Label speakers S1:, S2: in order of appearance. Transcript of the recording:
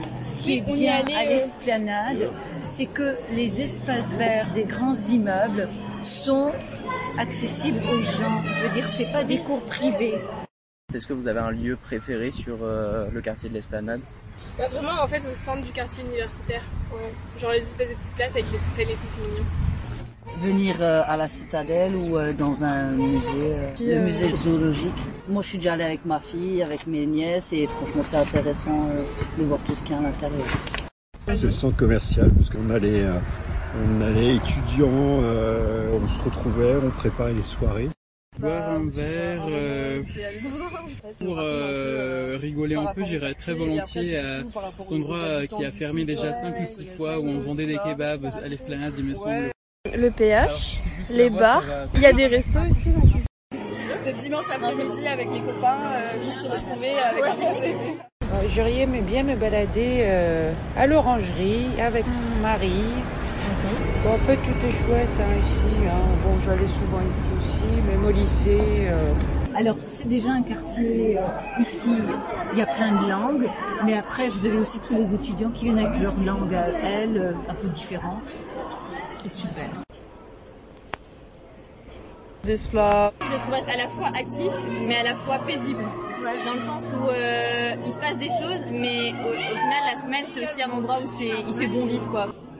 S1: Ce qui est bien à l'Esplanade, c'est que les espaces verts des grands immeubles sont accessibles aux gens. Je veux dire, c'est pas des cours privés.
S2: Est-ce que vous avez un lieu préféré sur le quartier de l'Esplanade?
S3: Bah vraiment en fait au centre du quartier universitaire. Ouais. Genre les espèces de petites places avec les fontaines et tout, c'est mignon.
S4: Venir à la Citadelle ou dans un musée, le musée zoologique. Moi je suis déjà allée avec ma fille, avec mes nièces et franchement c'est intéressant de voir tout ce qu'il y a à l'intérieur.
S5: C'est le centre commercial parce qu'on allait étudiants, on se retrouvait, on préparait les soirées.
S6: Boire un verre pour rigoler un peu, j'irais très volontiers à cet endroit qui a fermé déjà 5 ou 6 fois où on vendait des kebabs à l'Esplanade, il me semble.
S3: Le PH, les bars, il y a des restos aussi. De dimanche après-midi avec les copains, juste se retrouver avec
S7: J'aurais aimé bien me balader à l'orangerie avec mon mari. Bon, en fait, tout est chouette ici. Bon, j'allais souvent ici aussi, même au lycée.
S1: Alors, c'est déjà un quartier, ici, il y a plein de langues, mais après, vous avez aussi tous les étudiants qui viennent avec leur langue à elles, un peu différente. C'est super.
S3: D'Esplat.
S8: Je le trouve à la fois actif, mais à la fois paisible. Dans le sens où il se passe des choses, mais au final, la semaine, c'est aussi un endroit où il fait bon vivre, quoi.